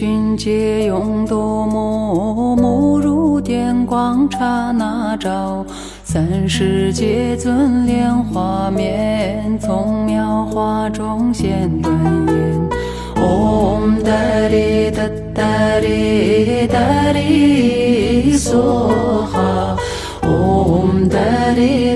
寻借用多么目如电光刹那照三世界尊莲花面，从描画中现端严。Om Dari Dari Dari Soha Om Dari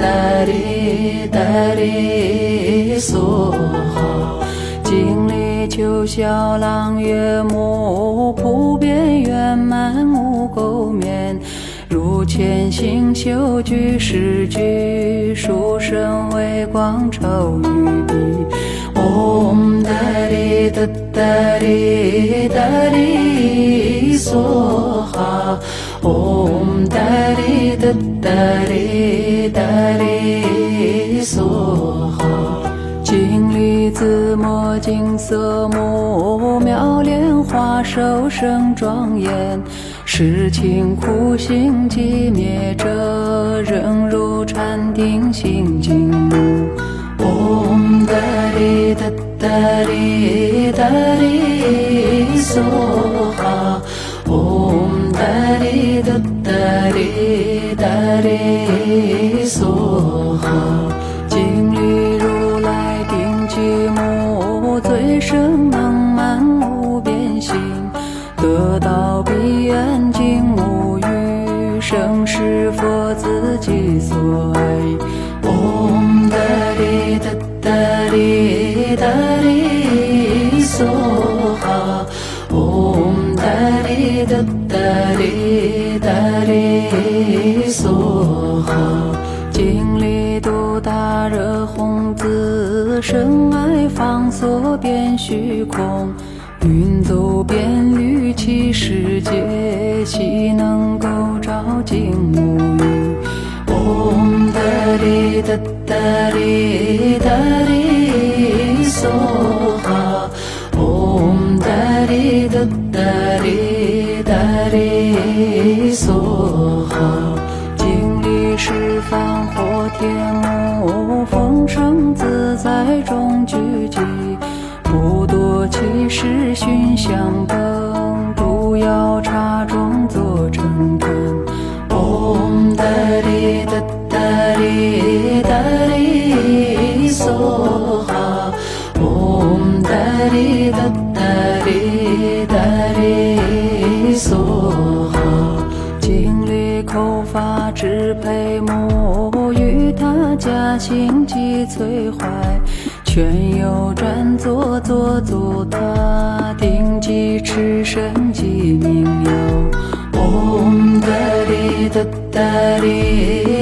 Dari Dari Soha 经历九霄朗月幕，普遍圆满无垢面，如前行修具世具，殊胜微光照于彼。Om Dari Dari Dari Soha Om Dari Dari Dari Soha 经历紫墨金色木，妙莲花手生庄严，世情苦行寂灭者，仍如禅定心静穆。Om Dari Dari Dari Soha Om Dari Dari Dari Soha 经历如来定寂目，最胜能满无边行，得到彼岸静无余，生是佛自己所爱。Om Dari Dari Dari Soha Om Dari Dari Dari Soha 经历度大热红紫，深爱方所遍虚空，云走遍绿其世界，岂能够照尽无余。Om Dari Dari Dari Soha Om Dari Dari Dari Soha 经历十方或天幕，风声自在中聚集，不多其事熏香灯，毒药茶中作成坛。Om Dari Dari Dari Soha Om Dari Dari Dari Soha 经历口法之配目，与他家心机摧坏，全有转作作他定机持身即明了。Om Dari Dari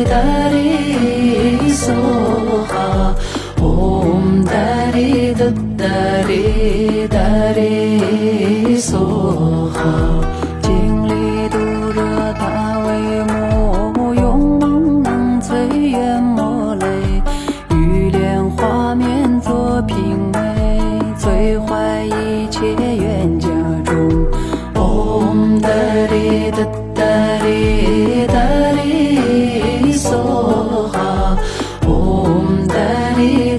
Dari Soha Om Dari Dari Dari Soha 经历度热他为目，勇猛能摧愿魔雷，玉莲花面作品味，摧坏一切冤家中。Om Dari Dari Dari Soha Om Dari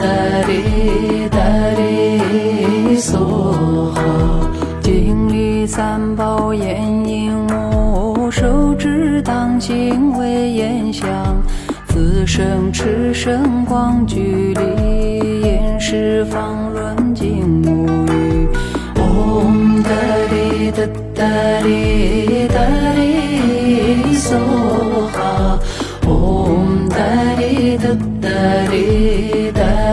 Dari Dari Soha 经历三宝眼影目，手指当行为眼相，自生持生光距离，眼识方论尽无余。Om Dari Dari Dari Soha Om Dari Dari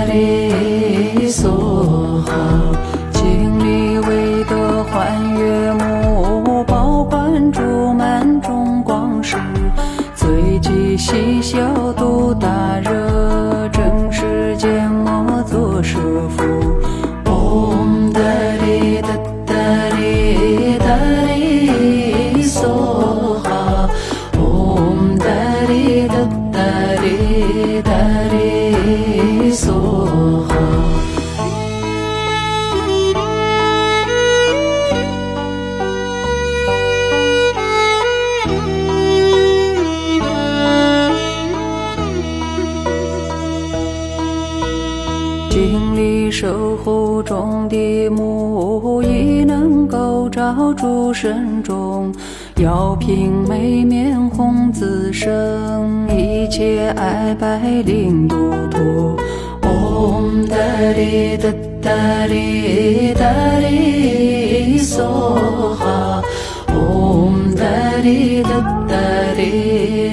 Dari Soha 经历唯德幻月目，宝冠珠满中光时，随即嬉笑度大热，正世间莫作舍夫。Om Dari Dari Dari Soha Om Dari Dari Dari Soha 经历守护中的母已能够照诸身中，药瓶每面红紫生，一切爱白灵多多。Om Dari Dari Dari Soha Om Dari Dari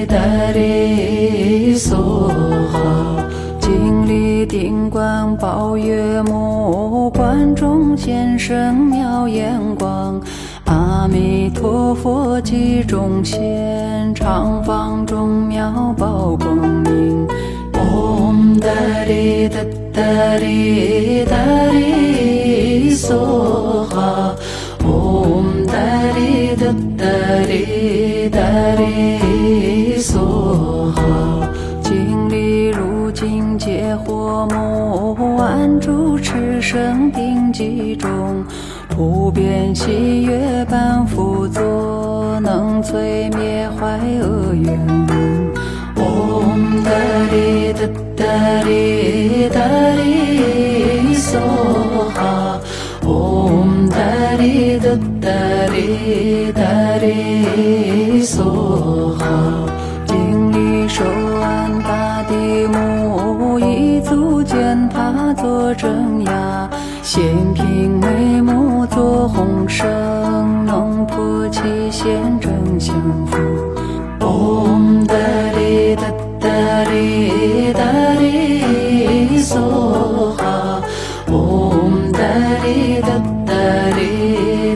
Dari Soha。经历定观宝月木观中现身妙眼光，阿弥陀佛集中现，长房中妙宝光明。Om Dari Dari Dari Soha Om Dari Dari Dari Soha。经历如今皆火木安住持生定集中，普遍喜悦般辅佐，能摧灭坏恶缘人。Om Dari Dari Dari Soha Om Dari Dari Dari Soha。经历受安大地母一足见他做正牙，显平眉目做红绳，能破其现正相符。Om Dari Dari Dari Soha Om Dari Dari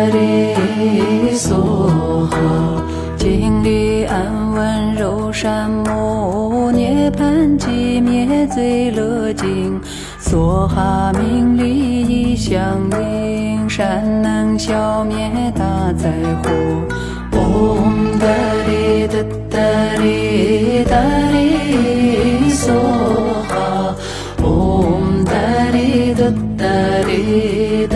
Dari Soha。经历安稳柔善母涅槃寂灭罪乐尽，梭哈名利一相应，善能消灭大灾祸。Om Dari Dari Dari Soha Om Dari Dari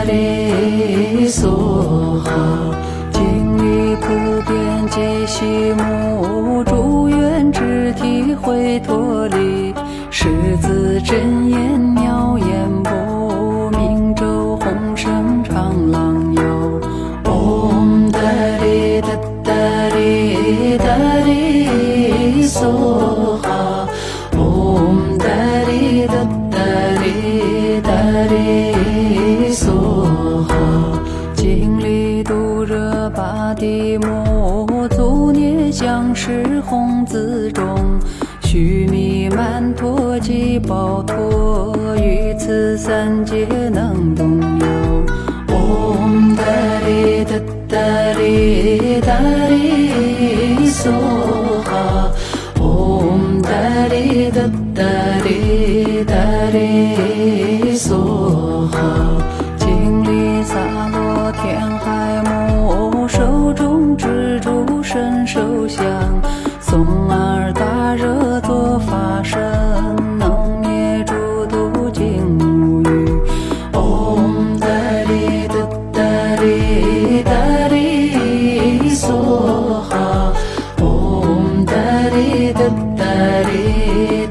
Dari Soha。经历普遍皆悉母祝愿之体会脱离，狮子真言妙言不明咒红绳长廊摇。Om Dari Dari Dari Soha Om Dari Dari Dari Soha。经历度热巴地母足涅相识红字中，须弥曼陀及宝陀于此三界能动摇。Om Dari Dari Dari Soha Om Dari Dari Dari Soha。经历萨罗天海母手中蜘蛛身手相，松尔大热作法身，能灭诸毒尽无余。Om Dari Dari Dari Soha Om Dari Dari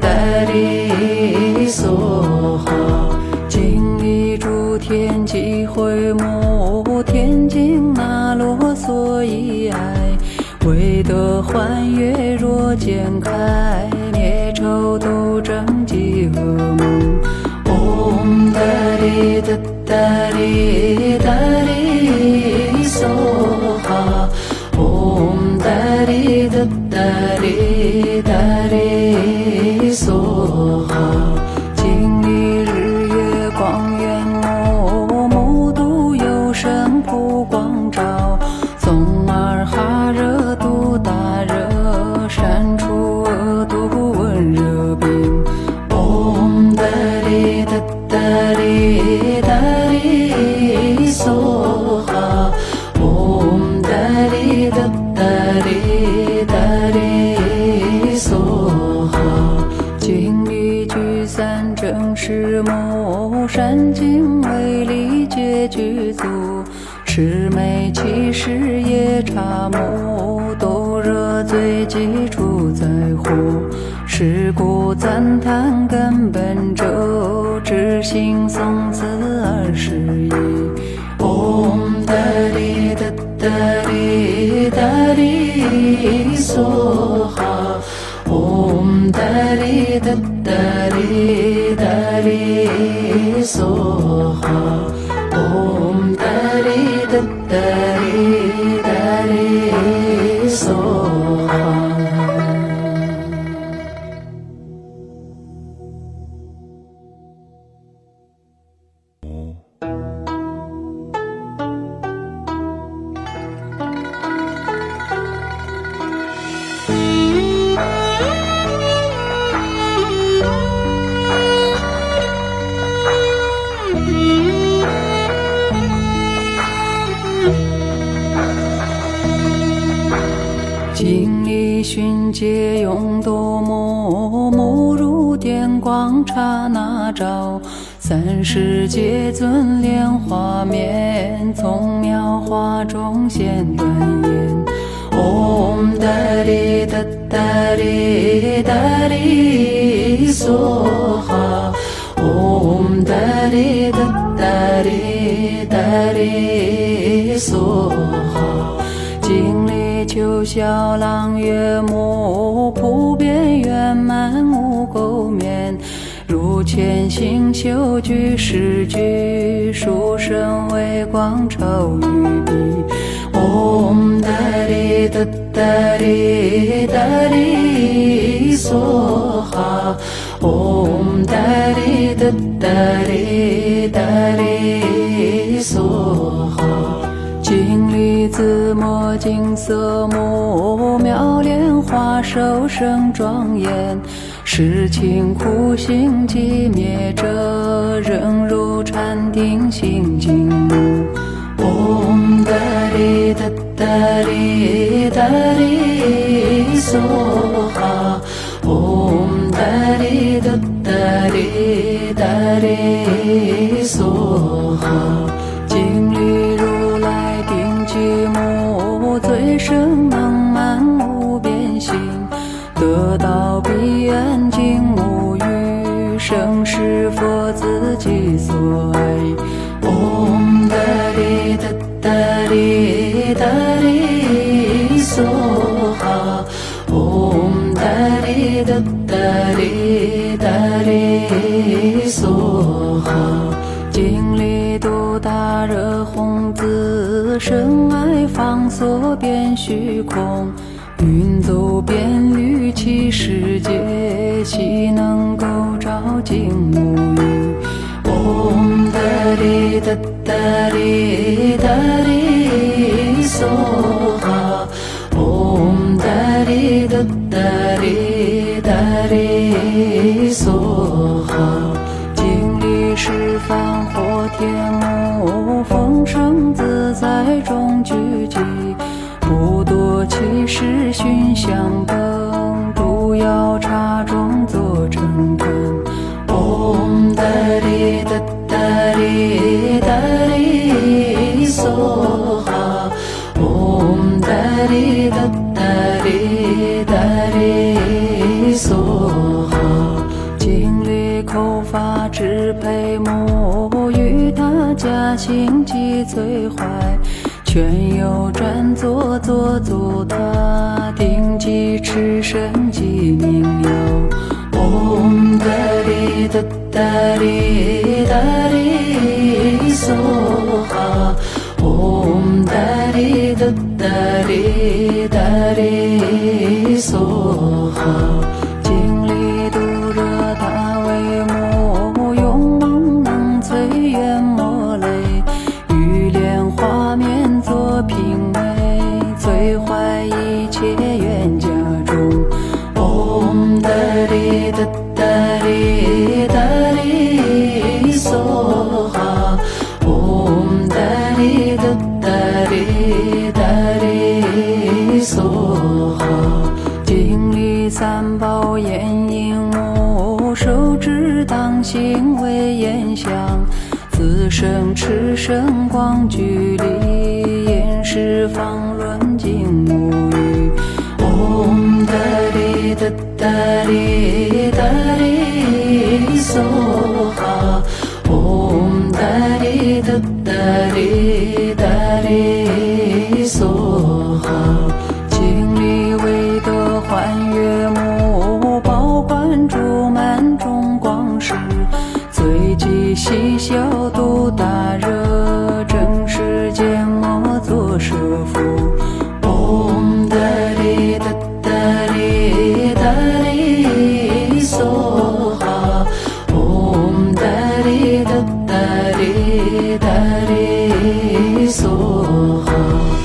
Dari Soha。经历诸天际会母天经那罗梭以爱，为得幻月若见开，灭仇斗争及恶梦。Om Dari Dari Dari Soha Om Dari Dari Dari Soha。经历日月光圆目目睹有神普光照，宗尔哈热度大热，删除恶毒温热病。Om Dari Dari Dari Soha Om Dari Dari Dari Soha。经历聚散正是母善经为力皆具足，魑魅起时夜叉母都热罪基础灾祸，是故赞叹根本咒知行诵词21。唵达哩达达哩达哩梭哈。唵达哩达达哩达哩梭哈。唵达哩达达哩达哩梭哈。经历寻劫用多么目如电光刹那照，30界尊莲花面，从描画中现端严。唵达哩达达哩达哩梭哈。唵达哩达达哩达哩梭哈。经历九霄朗月幕，普遍圆满无垢面，如前行修具世具，殊胜微光超于彼。唵达哩达达哩达哩梭哈。唵达哩达达哩达哩梭哈。经历紫墨金色目，妙莲花手生庄严，世情苦行寂灭者，仍如禅定心静穆。唵达哩达达哩达哩梭哈。唵达哩达达哩达哩梭哈。经历如来定寂目，最胜能满无边行，得到彼岸尽无余，生是佛自己所爱。唵达哩达达哩达哩梭哈。唵达哩达达哩达哩梭哈。经历度大热红紫，深爱方所遍虚空，云走遍履其世界，岂能够照尽无余。唵达哩达达哩达哩梭哈。唵达哩达达哩达哩梭哈。经历十方或天目，风声自在中聚集，不多其事寻香灯，诸药茶中作成团。唵达哩达达哩达哩梭哈。唵达哩达达哩达哩梭哈。经历口法支配目，与他家心机摧坏，全有转作作作他，定机持身即明了。唵达哩达达哩达哩梭哈。唵达哩达达哩达哩梭哈。经历度热他为目，勇猛能摧愿魔雷，玉莲花面作品味，摧坏一切冤家中。唵达哩达达哩达哩梭哈。唵达哩达达哩达哩梭哈。经历三宝眼影目，手指当心为焰香，自生持生光距离，眼识方论尽无余。唵达哩达达哩达哩梭哈。唵达哩哒哒哩哒哩梭哈。经历唯德幻月幕，宝冠珠满中光世，随即喜笑度大热，正世间莫作舍夫。唵达哩哒哒哩哒哩梭哈。唵达哩哒哒哩哒哩梭哈。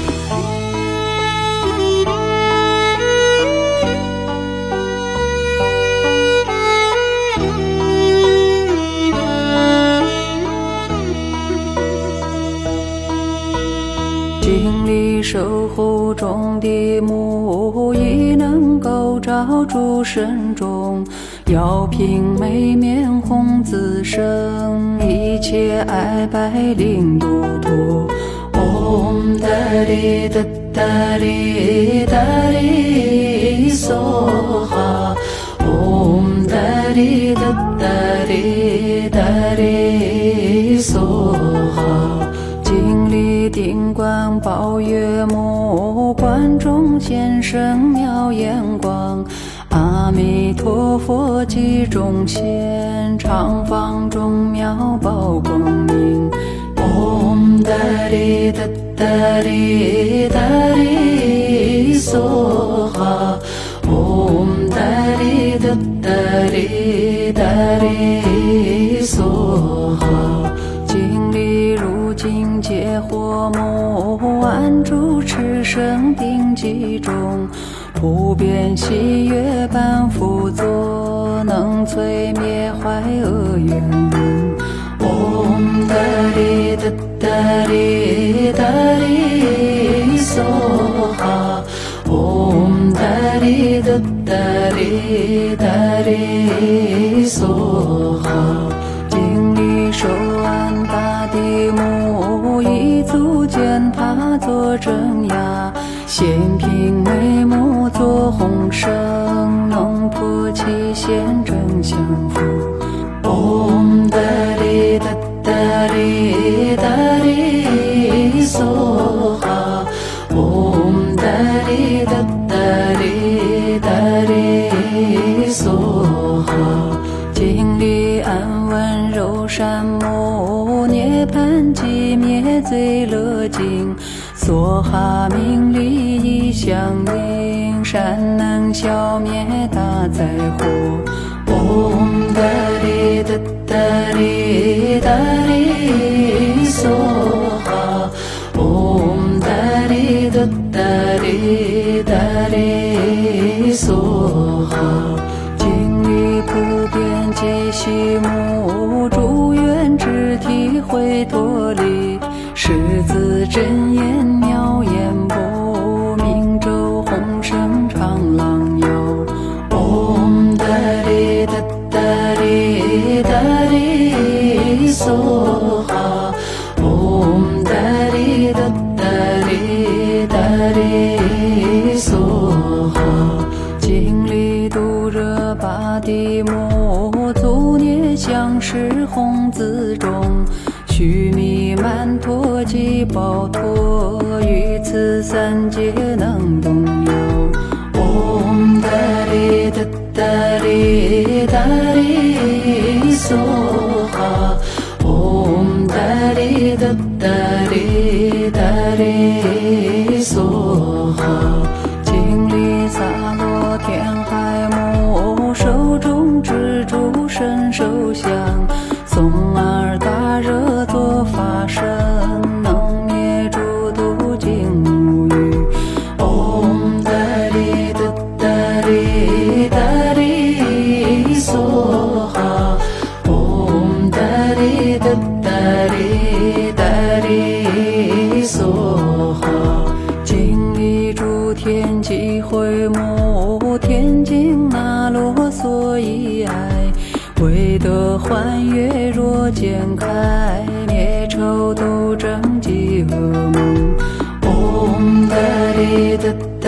经历守护中的母，亦能够照诸身中，药品美面红紫生，一切爱白灵度脱。唵达哩哒哒哩哒哩梭哈。唵达哩哒哒哩哒哩梭哈。经历定观宝月幕，观中现身妙眼光，阿弥陀佛即中现，常房中妙宝光明。唵达哩哒哒哩哒哩梭哈。唵达哩哒哒哩哒哩梭哈。经历如今皆火目，安住持生定寂中，普遍喜悦般辅佐，能摧灭坏恶缘人。唵达哩哒哒哩哒哩梭哈。唵达哩哒哒哩哒哩梭哈。经历受安大地母，一足见他作镇压，显平眉目作红绳，能破其现真相符。唵达哩哒哒哩哒哩梭哈。唵达哩哒哒哩哒哩梭哈。经历安稳柔善母，涅槃寂灭罪乐尽，梭哈名利一相应，善能消灭大灾祸。唵达哩哒哒哩哒哩梭哈。唵达哩哒哒哩哒哩梭哈。经历普遍皆悉目，诸愿之体会脱离，狮子真言妙言不，明咒红绳长廊摇。唵达哩哒哒哩哒哩梭哈。唵达哩哒哒哩哒哩梭哈。经历度热巴地母，足涅相识红字中，须弥曼陀及宝陀，于此三界能动摇。唵达哩哒哒哩哒哩梭哈。唵达哩哒哒哩哒哩梭哈。经历萨罗天海母，手中蜘蛛身手相，松尔大热作法身，能灭诸毒尽无余。唵达哩哒哒哩哒哩梭哈。唵达哩哒哒哩哒哩梭哈。经历诸天际会幕，天经那罗梭以爱，唯得幻月若见开，灭仇斗争及恶梦。唵达哩哒哒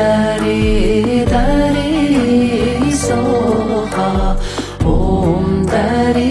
哩哒哩梭哈。唵达哩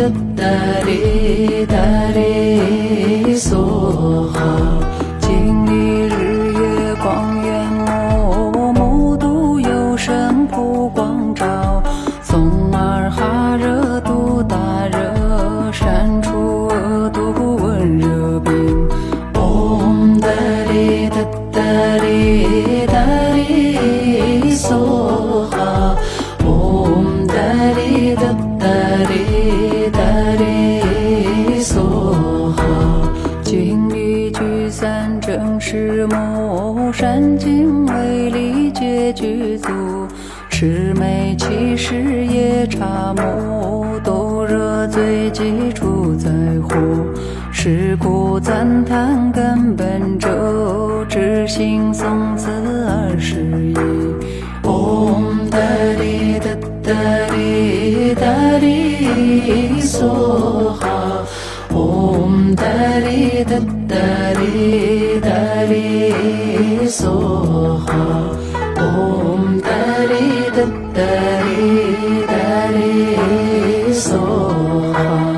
哒哩哒哩梭哈，经历日月光源默，目睹有神普光照，松尔哈热度大热，删除恶毒温热病。唵哒哩哒哒哩哒哩梭哈，唵哒哩哒哒哩哒哩梭哈，经历聚散正是魔，善尽为力皆具足，魑魅起时夜叉魔，斗热最基础在火，是故赞叹根本咒，知行诵词21。唵哒哩哒哒哩哒哩梭哈，唵哒哩哒哒哩哒哩梭哈，唵哒哩哒哒哩哒哩梭哈。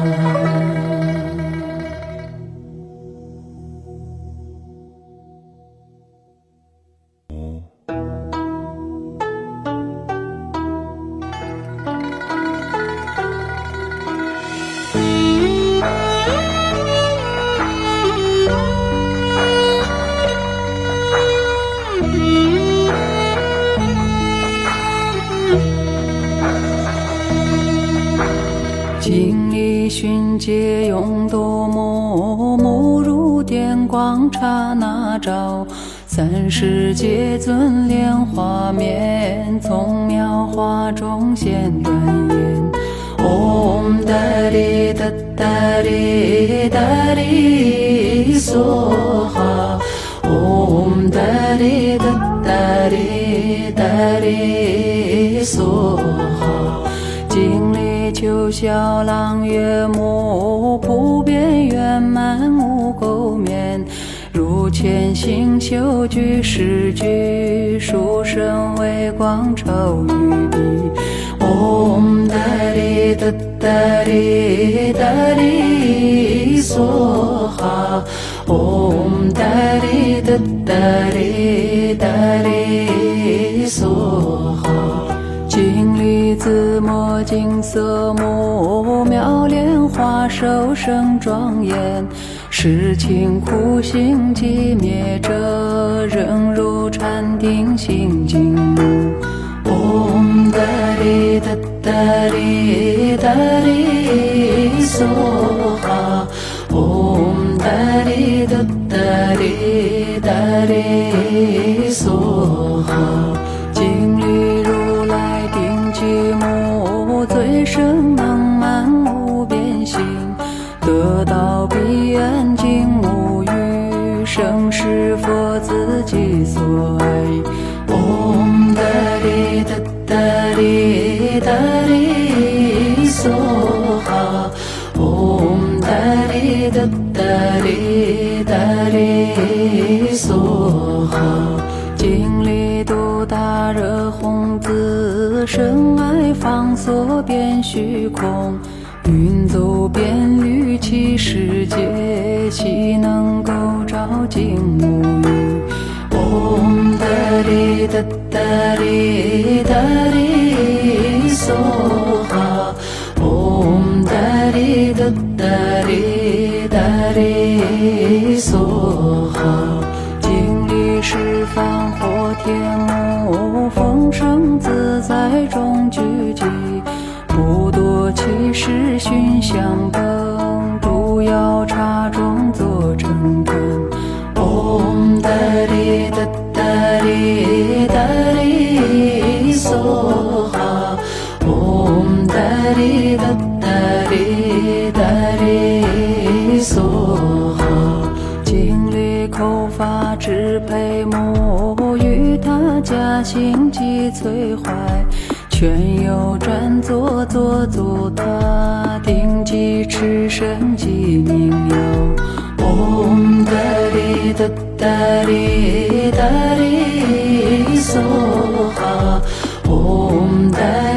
经历循劫用多么，目如电光刹那照，三世界尊莲花面，从描画中现端严。唵哒哩哒哒哩哒哩梭哈，唵哒哩哒哒哩哒哩梭哈，经历九霄朗月幕，普遍圆满无垢面，如前行修具世具，殊胜微光照于彼。唵哒哩哒哒哩哒哩梭哈，唵哒哩哒哒哩哒哩梭哈，经历紫墨金色墨，妙莲花手生庄严，世情苦行寂灭者，仍如禅定心静穆。唵哒哩哒哒哩哒哩梭哈，唵哒哩哒哒哩哒哩梭哈，经历如来定寂寞，最深能满无边心，得到彼岸尽无余，生是佛自己所爱。唵哒哩哒哒哩哒哩梭哈，唵哒哩哒哒哩哒哩梭哈，经历度大热红紫，深爱方所遍虚空，云走遍律其世界，岂能够照尽无余。唵哒哩哒哒哩哒哩梭哈，唵哒哩哒哒哩哒哩梭哈，经历十方或天魔，风声自在中聚集，不多其事寻相等，诸要茶中作成根。唵哒哩哒哒哩哒哩梭哈，唵哒哩哒哒哩哒哩梭哈，经历口法支配魔，与他家心机摧坏，全有转作作作他，定机持身即明了。唵哒哩哒哒哩哒哩梭哈，唵哒哩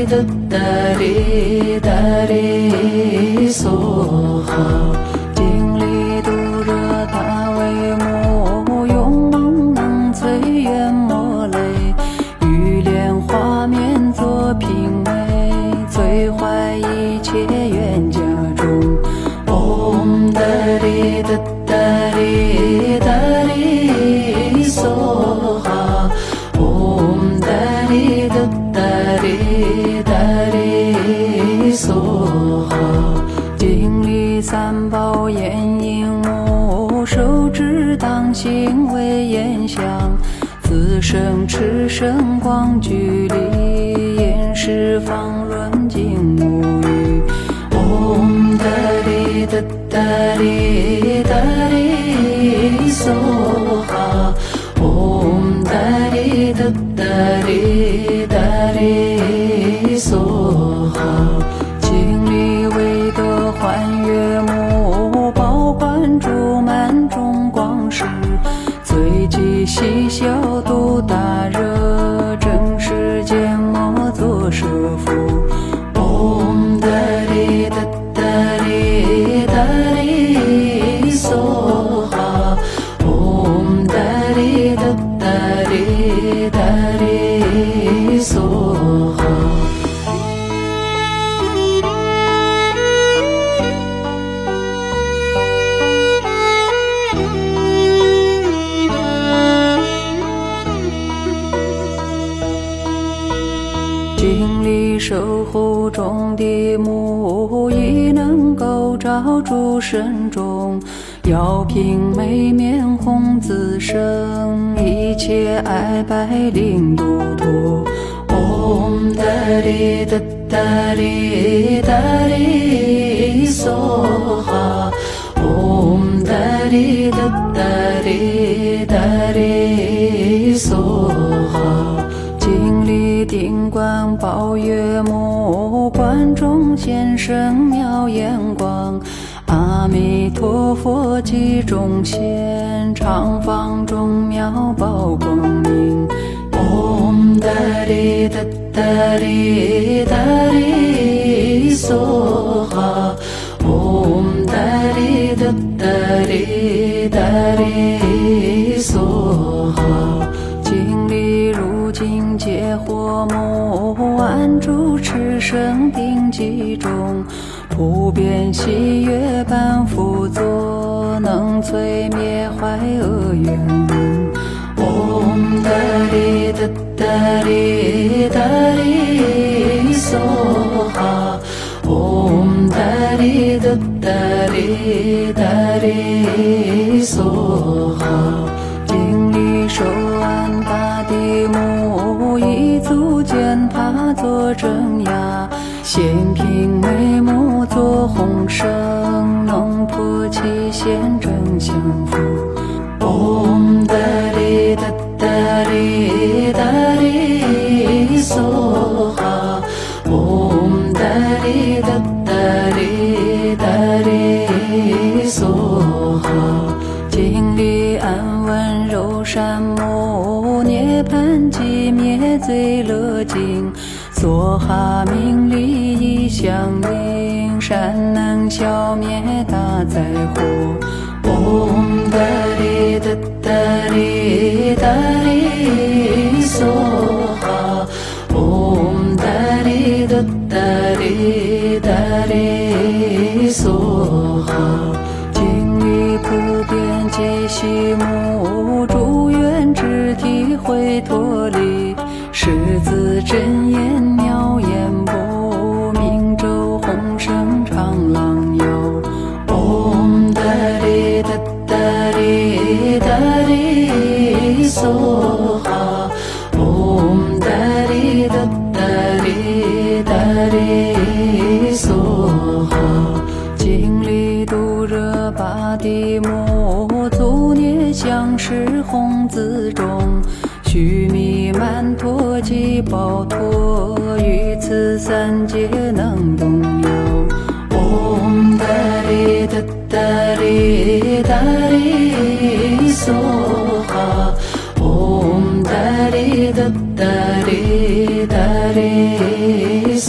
哒哒哩哒哩梭哈，经历度热大为母，勇猛能摧愿磨砺，玉莲花面作品美，摧坏一切冤家中。唵哒哩哒哒哩哒哩梭哈，唵哒哩哒哒哩哒哩梭哈，经历三宝焰荧幕，手指当心为焰香，自生持圣光距离，眼识方论尽无语。唵哒哩哒哒哩哒哩梭哈，唵哒哩哒哒哩哒哩梭哈，经历为得幻月幕，保管住满中光时，随即喜笑度大热，正世间莫作舍夫。唵哒哩哒哒哩哒哩梭哈，唵哒哩哒哒哩哒哩梭哈。经历守护中的母，亦能够照诸身中，药品眉面红紫生，一切哀白令度脱。唵哒哩哒哒哩哒哩梭哈，唵哒哩哒哒哩哒哩梭哈，经历定观宝月幕，观中现身妙眼光，阿弥陀佛即中现，常房中妙宝光明。唵哒哩哒哒哩哒哩梭哈，唵哒哩哒哒哩哒哩梭哈，经历如今皆火幕，安住持生定寂中，普遍喜悦般辅佐，能摧灭坏恶缘人。唵哒哩哒哒哩哒哩梭哈，唵哒哩哒哒哩哒哩梭哈，经历受安大地母，一足见他作正压，显平眉目作红绳，能破其现正相符。唵哒哩哒哒哩哒哩梭哈，唵哒哩哒哒哩哒哩梭哈，经历安稳柔善母，涅槃寂灭罪乐尽，梭哈名利一相应，善能消灭大灾祸。唵哒哩哒哒哩哒哩梭哈，唵哒哩哒哒哩哒哩梭哈，经历普遍皆悉目，诸愿之体会脱离，狮子真言妙言不，明咒红绳长廊摇。唵哒哩哒哒哩哒哩梭哈，唵哒哩哒哒哩哒哩梭哈，经历度热八地母，足涅相识红字中，须弥曼陀及宝陀，于此三界能动摇。唵哒哩哒哒哩哒哩梭哈，唵哒哩哒哒哩哒哩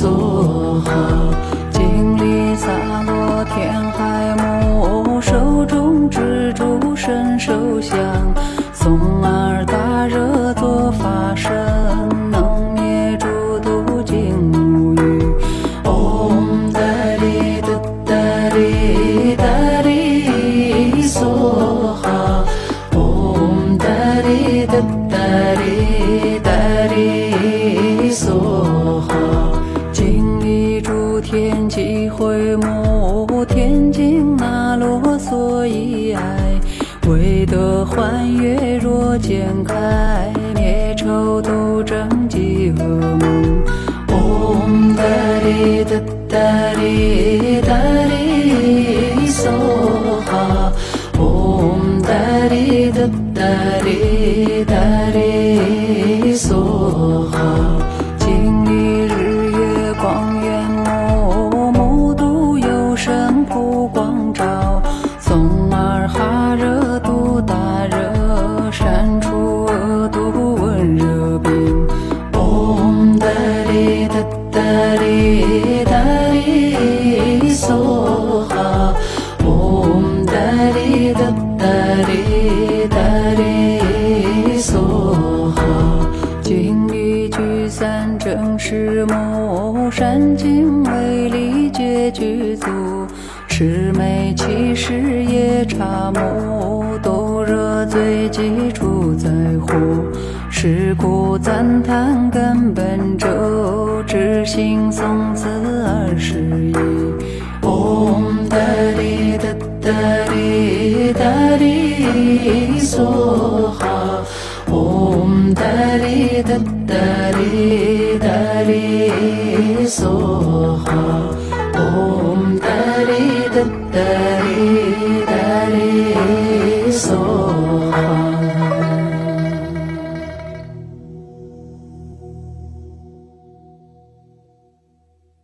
哈，经历洒落天海木，手中蜘蛛伸手香，松儿大热做法身，能灭诸毒尽无余。唵达利达达利达利梭哈，唵达利达达利达利梭哈，经历诸天际会幕，天经那罗梭以爱，为得欢悦若见开，灭仇斗争及恶梦。唵达利达达利达利梭哈，唵达利达达利达利梭哈，经历日月光圆目，目睹有神普光照，松儿哈热度大热，删除恶毒温热病。唵达利达达利达利梭哈，唵达利达达利达利梭哈，经历聚散正是母，善经为力皆具足，魑魅起时夜叉目，斗热最基础在乎，是故赞叹根本咒，知行诵词21。唵达利达达利达利梭哈，唵达利达达利达利梭哈，唵达利达达